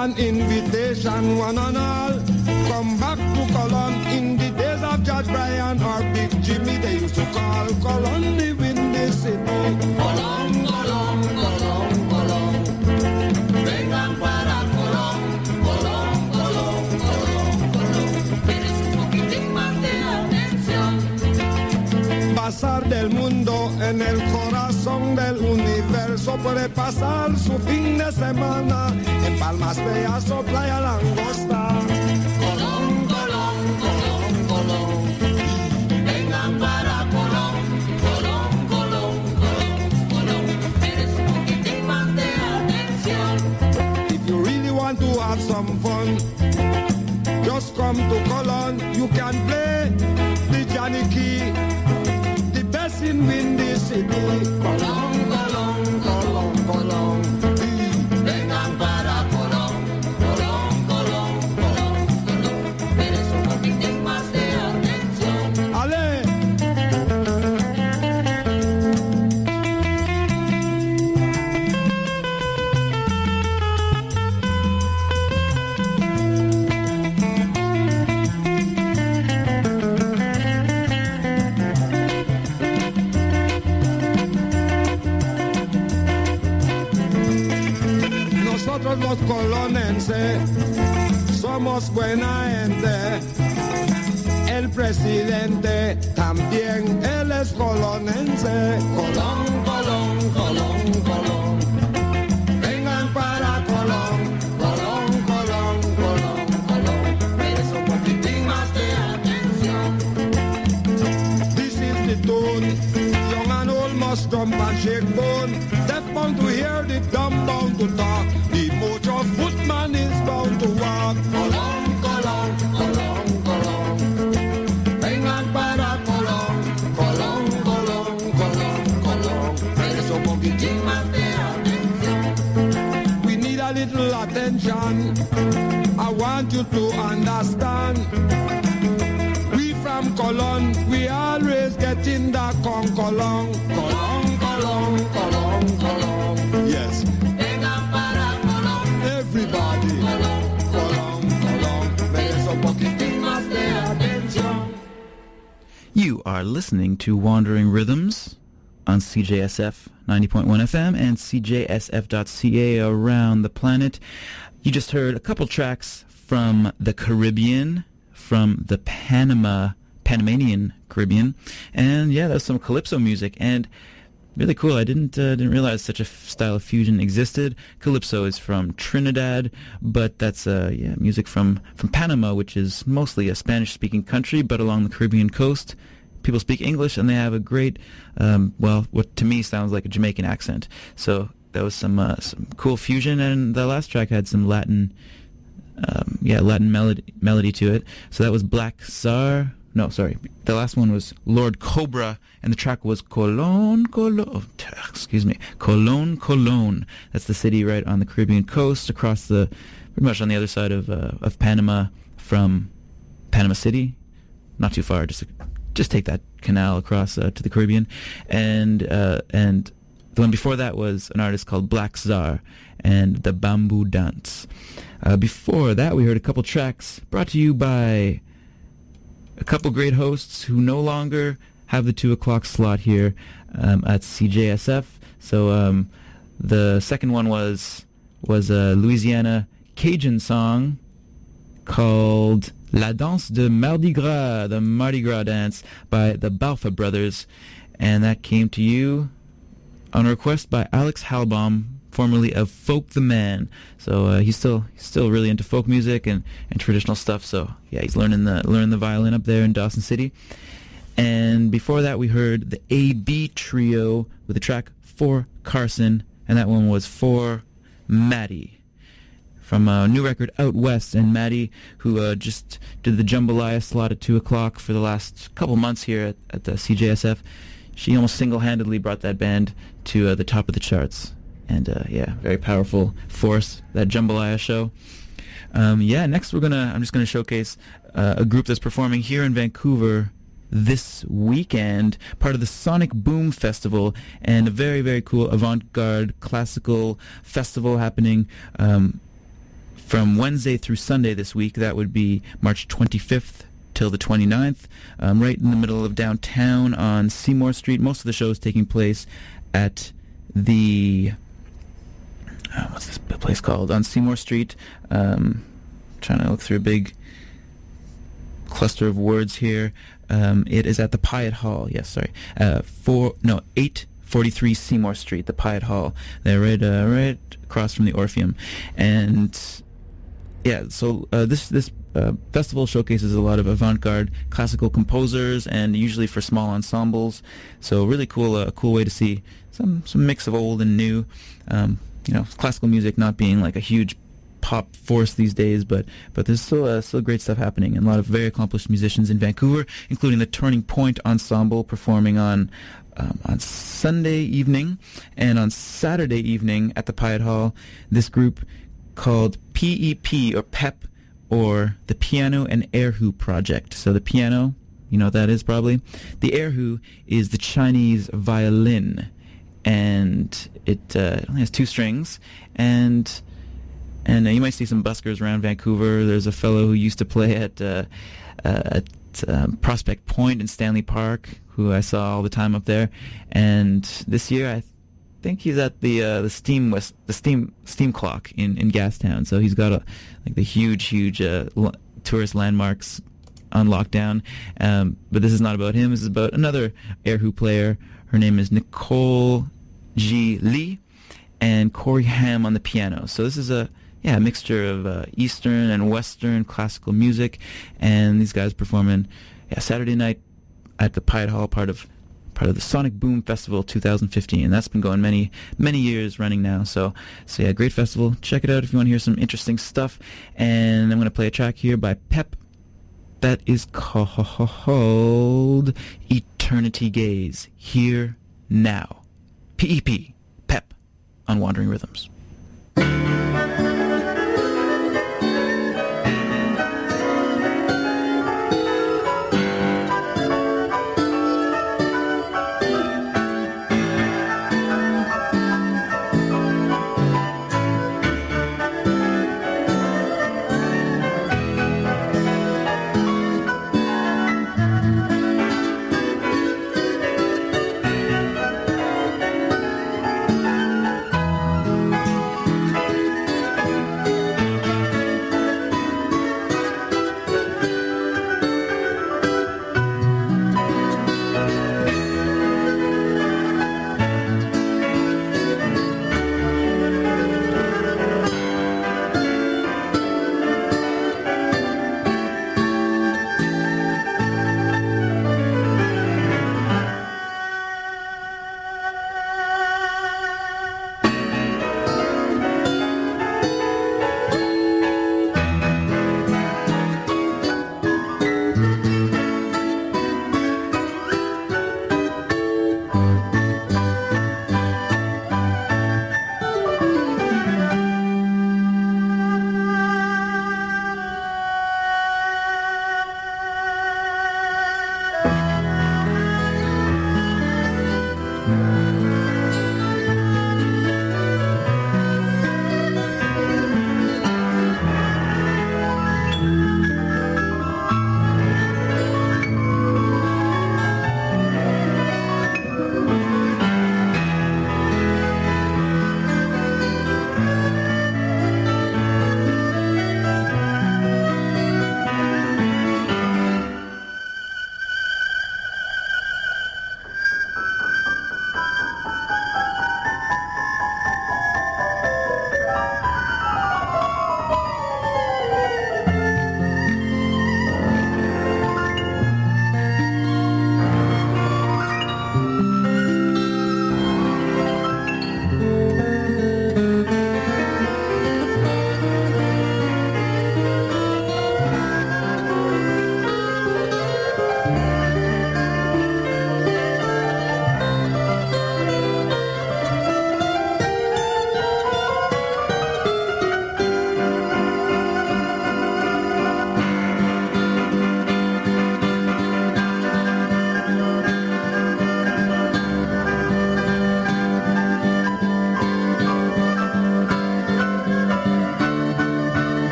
an invitation, one and all. Come back to Cologne in the days of George Bryan or Big Jimmy. They used to call Cologne the windy city. Cologne, Cologne, Cologne, Cologne. Vengan para Cologne, Cologne, Cologne, Cologne, Cologne. Tienes un poquitín más de atención. Pasar del mundo en el corazón del universo puede pasar su fin de semana en Palmas Bellas o Playa Langosta. Colón, Colón, Colón, Colón. Vengan para Colón, Colón, Colón, Colón, Colón. Tienes un poquitín más de atención. If you really want to have some fun, just come to Colón. You can play the Johnny Key, the best in Windy City. Colón, Colón, Colón, Colón. Vengan para Colón, Colón, Colón, Colón, Colón. Eres un poquitín más de atención. ¡Ale! Nosotros los colonenses somos buena gente. El presidente también, él es colonense. Colón, Colón, Colón, Colón. Vengan para Colón, Colón, Colón, Colón, Colón. Eres un poquitín más de atención. This is the tune. Young and old must jump and shake bone. Deaf bound to hear, the dumb bound to talk. The motor footman is bound to walk. Colón, Colón, Colón, Colón. Vengan para Colón, Colón, Colón, Colón, Colón. Eres un poquitín más de atención. We need a little attention. I want you to understand. We from Colón, we always get in the con Colón. Colón, Colón, Colón, Colón. Yes. Vengan para Colón. Everybody. Colón, Colón, Colón. Eres un poquitín más de atención. You are listening to Wandering Rhythms on CJSF 90.1 FM and CJSF.ca around the planet. You just heard a couple tracks from the Caribbean, from the Panamanian Caribbean, and yeah, that was some calypso music, and really cool. I didn't realize such a style of fusion existed. Calypso is from Trinidad, but that's music from Panama, which is mostly a Spanish-speaking country, but along the Caribbean coast, people speak English, and they have a great, what to me sounds like a Jamaican accent. So that was some cool fusion, and the last track had some Latin melody to it. So that was Black Czar. No, sorry. The last one was Lord Cobra, and the track was Colón, Colón. That's the city right on the Caribbean coast, across pretty much on the other side of Panama from Panama City. Not too far, just take that canal across to the Caribbean. And the one before that was an artist called Black Czar and the Bamboo Dance. Before that, we heard a couple tracks brought to you by a couple great hosts who no longer have the 2 o'clock slot here at CJSF. So the second one was a Louisiana Cajun song called La Danse de Mardi Gras, the Mardi Gras dance by the Balfa Brothers. And that came to you on a request by Alex Halbaum, formerly of Folk the Man. So he's still really into folk music and traditional stuff. So yeah, he's learning the violin up there in Dawson City. And before that, we heard the AB Trio with the track For Carson, and that one was For Maddie, from a new record Out West. And Maddie, who just did the Jambalaya slot at 2 o'clock for the last couple months here at the CJSF, she almost single-handedly brought that band to the top of the charts. And very powerful force, that Jambalaya show. Next I'm just gonna showcase a group that's performing here in Vancouver this weekend, part of the Sonic Boom Festival, and a very, very cool avant-garde classical festival happening from Wednesday through Sunday this week. That would be March 25th till the 29th, right in the middle of downtown on Seymour Street. Most of the shows taking place at the what's this place called? On Seymour Street. Trying to look through a big cluster of words here. It is at the Pyatt Hall. Yes, sorry. 843 Seymour Street, the Pyatt Hall. They're right across from the Orpheum. And yeah, so this festival showcases a lot of avant-garde classical composers, and usually for small ensembles. So really cool, cool way to see some mix of old and new. Classical music not being like a huge pop force these days, but there's still great stuff happening, and a lot of very accomplished musicians in Vancouver, including the Turning Point Ensemble performing on Sunday evening, and on Saturday evening at the Pyatt Hall, this group called PEP or PEP, or the Piano and Erhu Project. So the piano, you know what that is probably. The erhu is the Chinese violin, and it only has 2 strings, and you might see some buskers around Vancouver. There's a fellow who used to play at Prospect Point in Stanley Park, who I saw all the time up there. And this year, I think he's at the Steam Clock in Gastown. So he's got the huge tourist landmarks on lockdown. But this is not about him. This is about another erhu player. Her name is Nicole G. Lee, and Corey Ham on the piano. So this is a mixture of Eastern and Western classical music, and these guys performing Saturday night at the Pyatt Hall, part of the Sonic Boom Festival 2015. That's been going many years running now. So yeah, great festival. Check it out if you want to hear some interesting stuff. And I'm going to play a track here by Pep that is called Eternity Gaze. Here Now. PEP, Pep, on Wandering Rhythms.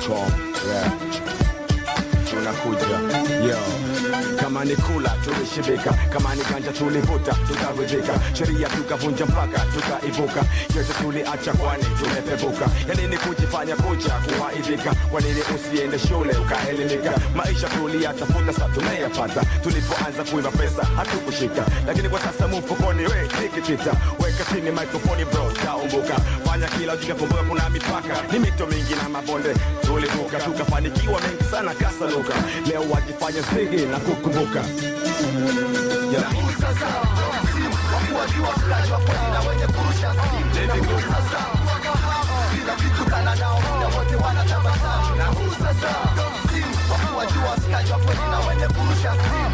gmail.com. Yeah. Tunakuja. Yo. Kama ni kula tulishibika, kama ni ganja tulivuta tukaridhika, sheria tukavunja mpaka tukaivuka, yote tuliacha kwani tumepevuka. Yani ni kujifanya kuja kuwaidhika, kwa nini usiende shule ukaelimika? Maisha tuliyatafuta sasa tumeyapata, tulipoanza kuiba pesa hatukushika, lakini kwa sasa mfukoni we nikitita. Weka chini microphone bro, taumbuka, fanya kila ujika, kumbuka kuna mipaka, ni mito mingi na mabonde tulivuka, tukafanikiwa mengi sana kasaluka, leo wajifanya zigi na kukumbuka. Na huu sasa simu wakuwa jua flash wakweli na wenye kurusha simu. Na huu sasa wakahamu bila kukutana nao muda wote wanatabasamu. Na huu sasa simu wakuwa jua flash wakweli na wenye kurusha simu.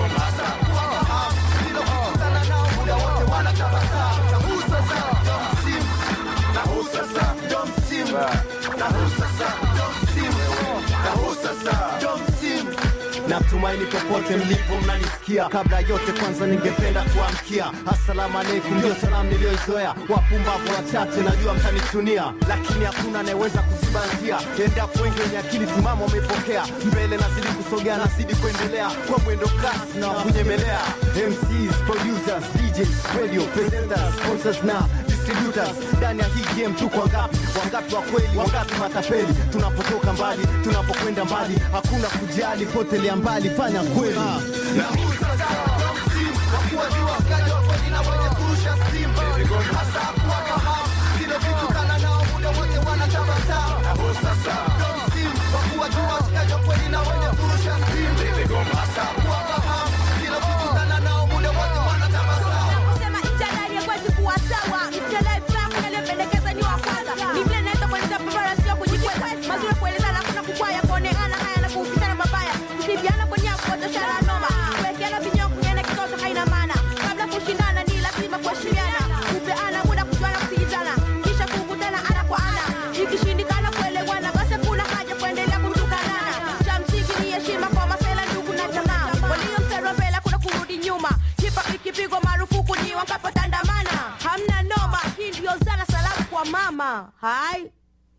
Wakahamu bila kukutana nao muda wote wanatabasamu. Na huu sasa simu, na huu sasa simu, na huu sasa simu, na huu sasa simu. Natumaini popote mlipo mnanisikia. Kabla yote kwanza ningependa kuamkia assalamu alaikum, ndio salamu niliyoizoea. Wapumbavu wachache najua mtanitunia, lakini hakuna anayeweza kuzibanzia. Endapo wengi wenye akili timamu wamepokea, mbele nazidi kusogea, nazidi kuendelea kwa mwendo kasi na kunyemelea. MCs, producers, DJs, radio presenters, sponsors na distributors. Ndani ya hii game tuko wangapi? Wangapi wa kweli, wangapi matapeli? Tunapotoka mbali, tunapokwenda mbali, hakuna kujali, potelea mbali, fanya kweli. Na huu sasa simu wakuwa jua kaji wa kweli na wenye kurusha simu. Hasa kuwa kahamu kile vitu kana nao muda wote wanatabasamu. Na huu sasa simu wakuwa jua kaji wa kweli na wenye kurusha simu. Hasa kuwa kahamu kile vitu kana nao muda wote wanatabasamu. Kusema itanari ya kwezi kuwa sawa, mtelewe fangu na lependekeza ni wakwaza. Ni vile naeza kwanza pabara sio kujikweza, mazuri kueleza na kuna kukwaya kuonehana haya na kuupitana mabaya. Kusibiana kwenye kuota shara noma, kuwekeana vinyo kunyana kitoto haina maana. Kabla kushindana ni lazima kuheshimiana, kupeana muda kujuana kusikizana, kisha kukutana ana kwa ana. Ikishindikana kuelewana basi kuna haja kuendelea kutukanana. Cha msingi ni heshima kwa masela ndugu na jamaa, walio mstari wa mbele kuna kurudi nyuma. Kipa ikipigwa marufuku ni wangapo tandamana. Hamna noma, hii ndio zana salamu kwa mama. Hai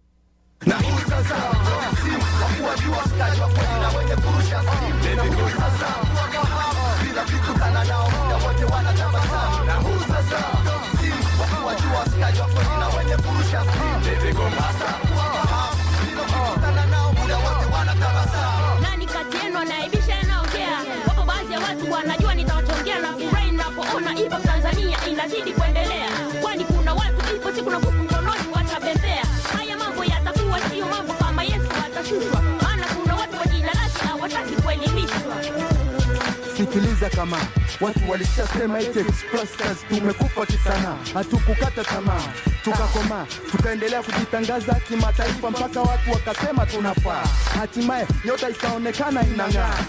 na huu sasa simu wakuwa jua kaji wa kweli na wenye kurusha simu. Na huu sasa wakahamu bila kukutana nao muda wote wanatabasamu. Na huu sasa simu wakuwa jua kaji wa kweli na wenye kurusha simu. Hasa wakahamu bila kukutana nao muda wote wanatabasamu. Nani kati yenu anaibisha yanaongea? Wapo baadhi ya watu wanajua nitawatongea na furahi ninapoona ipo Tanzania inazidi kuendelea. Kwani kuna watu ipo siku na kuku mkononi watabembea. Haya mambo yatakuwa sio mambo kama Yesu atashushwa. Maana kuna watu wa jina lake hawataki kuelimishwa. Sikiliza kama watu walishasema ite expressers tumekufa kisana, hatukukata tamaa, tukakoma, tukaendelea kujitangaza kimataifa mpaka watu wakasema tunafaa. Hatimaye nyota ikaonekana inang'aa.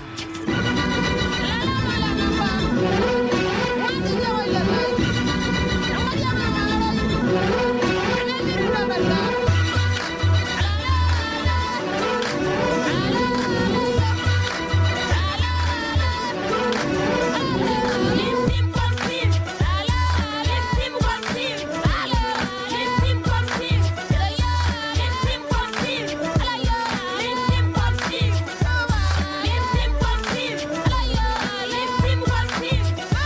Sim.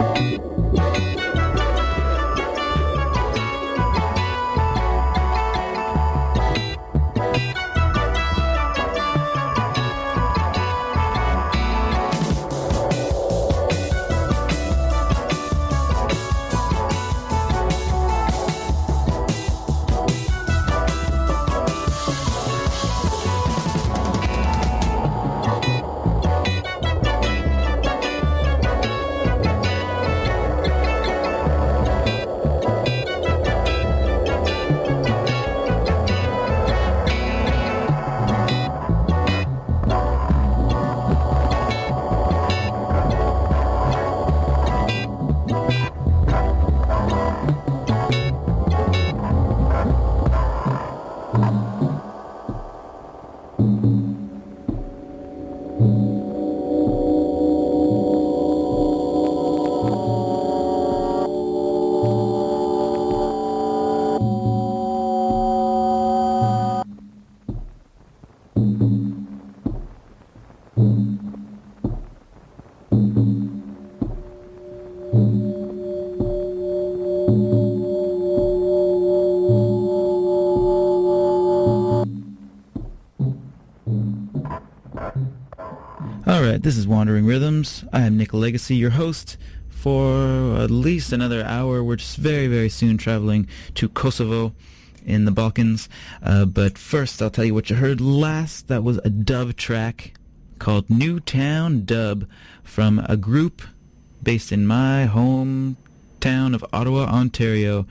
This is Wandering Rhythms. I am Nick Legacy, your host for at least another hour. We're just very, very soon traveling to Kosovo in the Balkans. But first, I'll tell you what you heard last. That was a dub track called Newtown Dub from a group based in my hometown of Ottawa, Ontario.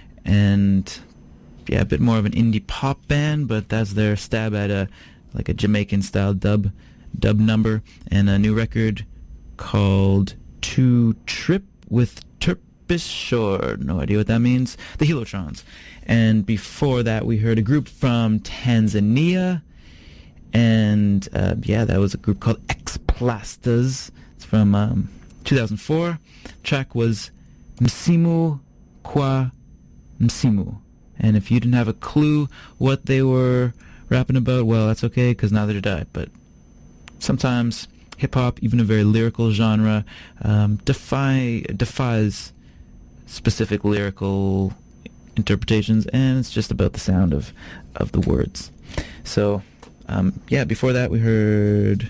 And yeah, a bit more of an indie pop band, but that's their stab at a Jamaican-style dub number, and a new record called To Trip with Turpish Shore. No idea what that means. The Helotrons. And before that, we heard a group from Tanzania, and that was a group called X-Plastas. It's from 2004. Track was Msimu Kwa Msimu. And if you didn't have a clue what they were rapping about, well, that's okay, because neither did I. But sometimes hip-hop, even a very lyrical genre, defies specific lyrical interpretations, and it's just about the sound of the words. So, before that we heard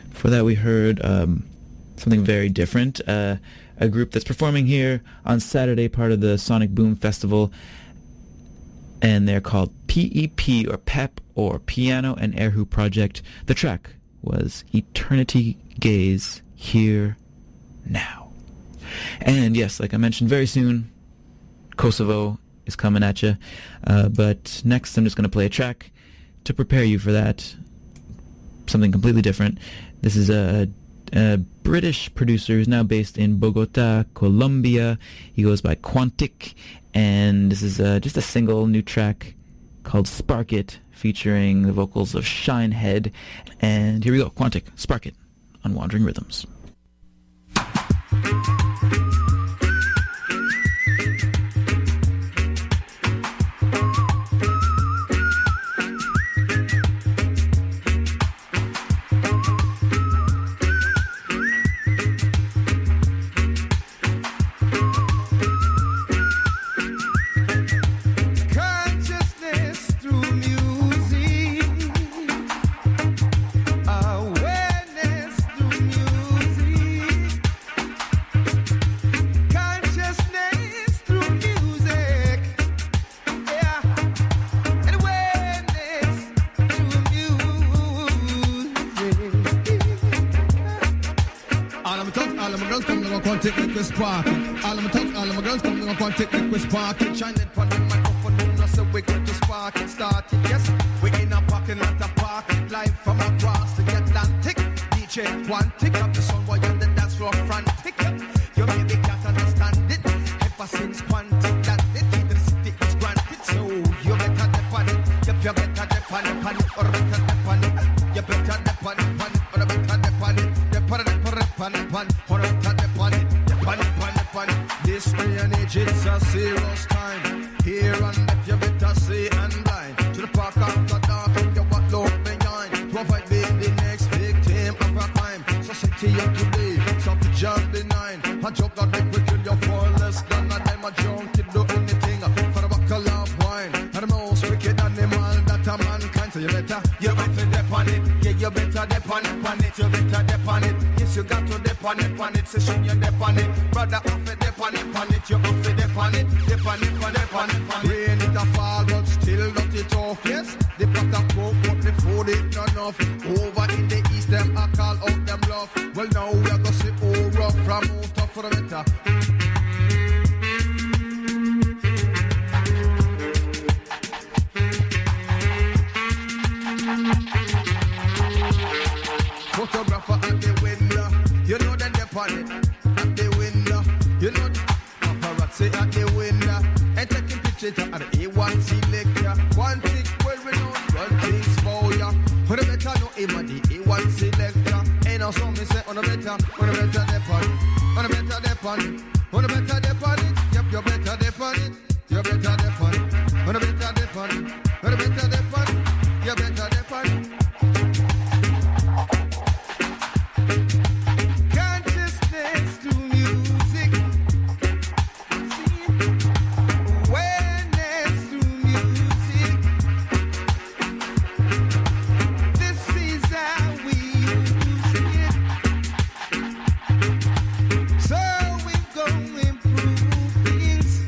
something very different. A group that's performing here on Saturday, part of the Sonic Boom Festival, and they're called PEP, or PEP, or Piano and Erhu Project. The track was Eternity Gaze, Here Now. And yes, like I mentioned, very soon Kosovo is coming at you. But next I'm just going to play a track to prepare you for that. Something completely different. This is a British producer who's now based in Bogota, Colombia. He goes by Quantic, and this is just a single new track called Spark It, featuring the vocals of Shinehead. And here we go, Quantic, Spark It, on Wandering Rhythms. Spark it. All of my girls come up and take me with spark it. Shine it on the microphone, you know, so we get to spark it, start it. Yes, we in a parking lot, a park it, live from across the Atlantic. DJ Quantic, up the sun while you're the dance floor frantic. You maybe can't understand it. Ever since Quantic landed, the city is granted. So you better dip on it. Yep, you better dip on it, or better dip on it. You better dip on it, or better dip on it. Dip on it, or better dip on it. This day and age, it's a serious time. Here and left, you better see and blind. To the park after dark, and you want look behind. To avoid being the next victim of a crime. Society of today, some job denied. A job that make with on it. You better dip on it. Yes, you got to dip on it. Session you dip on it. Brother, off it, dip on it. You off it, dip on it. Dip on it. Rain it a fall, but still not it off. Yes, the pot of coke, but the food it not enough. Over in the east, them I call out them love. Well, now we are gonna see all rough from out of for the better. Photographer at the window, you know that they're on it. At the window, you know the paparazzi at the window. And taking pictures at the A1 selector. One thing well renowned, one thing small, yeah. On the better know him at the A1 selector. Ain't no song me say on the better dip on it. On the better dip on it. On the better dip on it. Yep, you better dip on it. You better dip on it. On the better dip on it. On the better dip on it. You better dip on it. Consciousness to music, awareness to music. This is how we use it. So we're going to improve things.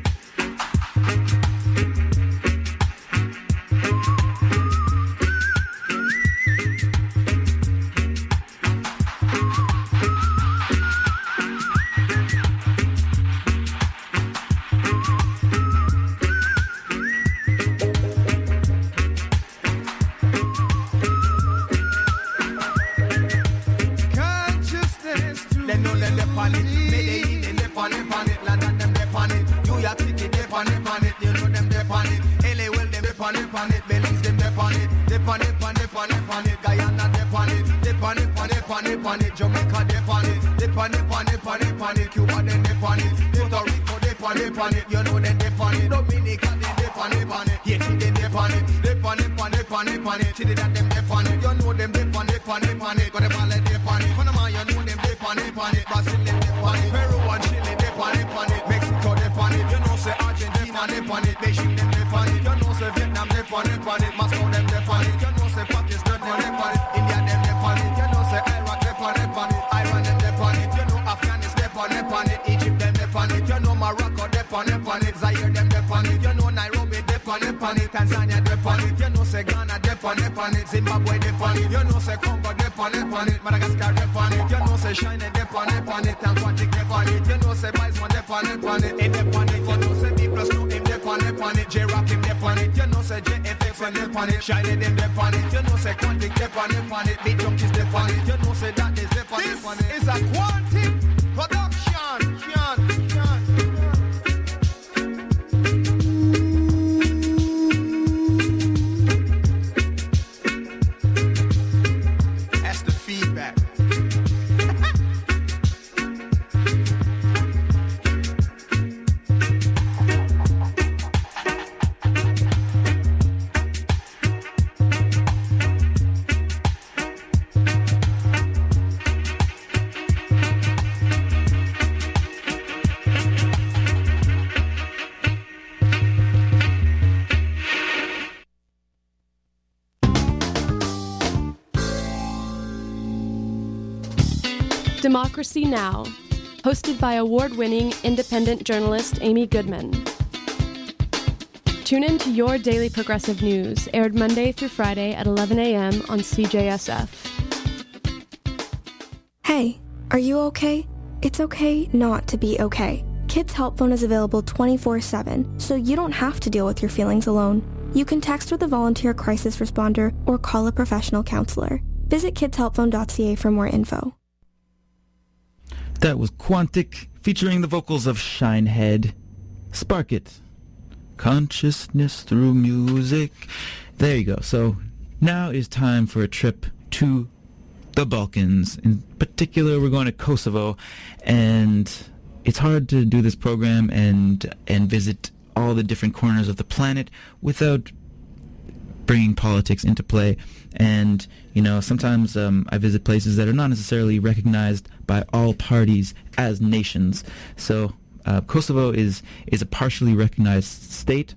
Consciousness to they know them dip on it. Medellin they dip on it. London them dip on it. New York City dip on it. You know them dip on it. LA well them dip on it. Belize them dip on it. Dip on it. Guyana dip on it. Dip on it. Jamaica dip on it. Dip on it. Cuba them dip on it. Puerto Rico dip on it. You know them dip on it. Dominica they dip on it. Haiti they dip on it. Dip on it. Trinidad them dip on it. You know them dip on it. Guatemala dip on it. Panama you know them dip on it. Brazil them dip on it. Peru and Chile dip on it. Mexico dip on it. You know say Argentina dip on it. Beijing them dip on it. You know say Vietnam dip on it. Moscow them dip on it. You know say Pakistan them dip on it. India them dip on it. You know say Iraq dip on it. Iran them dip on it. You know Afghanistan dip on it. Egypt them dip on it. You know Morocco dip on it. Zaire them dip on it. You know Nairobi dip on it. Tanzania dip on it. You know say Ghana dip on it. Zimbabwe dip on it. You know say Congo dip on it. Madagascar dip on it. You know say China dip on it. Tanzania dip on it. You know say Bison dip on it. He dip on it. You know say B plus no him dip on it. J-Rock him dip on it. You know say JFX dip on it. China them dip on it. You know say Quantic dip on it. Big Junkies dip on it. You know say that is dip on it. This is a Quantic production. That's the feedback. Democracy Now!, hosted by award-winning independent journalist Amy Goodman. Tune in to Your Daily Progressive News, aired Monday through Friday at 11 a.m. on CJSF. Hey, are you okay? It's okay not to be okay. Kids Help Phone is available 24/7, so you don't have to deal with your feelings alone. You can text with a volunteer crisis responder or call a professional counselor. Visit kidshelpphone.ca for more info. That was Quantic, featuring the vocals of Shinehead. Spark It. Consciousness through music. There you go. So now is time for a trip to the Balkans. In particular, we're going to Kosovo, and it's hard to do this program and visit all the different corners of the planet without bringing politics into play. And, you know, sometimes I visit places that are not necessarily recognized by all parties as nations. So Kosovo is a partially recognized state,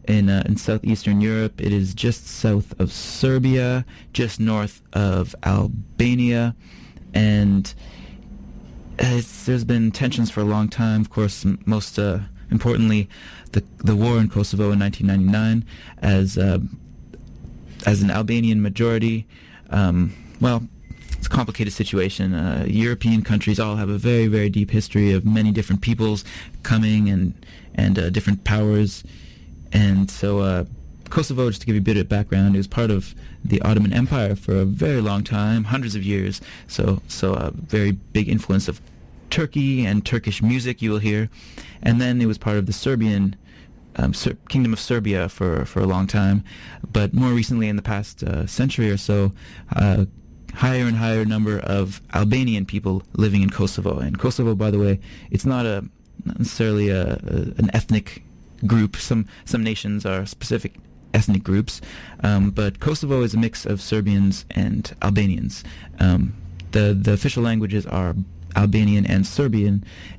in southeastern Europe. It is just south of Serbia, just north of Albania, and there's been tensions for a long time. Of course, most importantly, the war in Kosovo in 1999, as an Albanian majority. It's a complicated situation. European countries all have a very, very deep history of many different peoples coming and different powers. And so Kosovo, just to give you a bit of background, it was part of the Ottoman Empire for a very long time, hundreds of years. So a very big influence of Turkey and Turkish music you will hear. And then it was part of the Serbian Kingdom of Serbia for a long time. But more recently, in the past century or so, higher and higher number of Albanian people living in Kosovo. And Kosovo, by the way, it's not necessarily an ethnic group. Some nations are specific ethnic groups, but Kosovo is a mix of Serbians and Albanians. The official languages are Albanian and Serbian,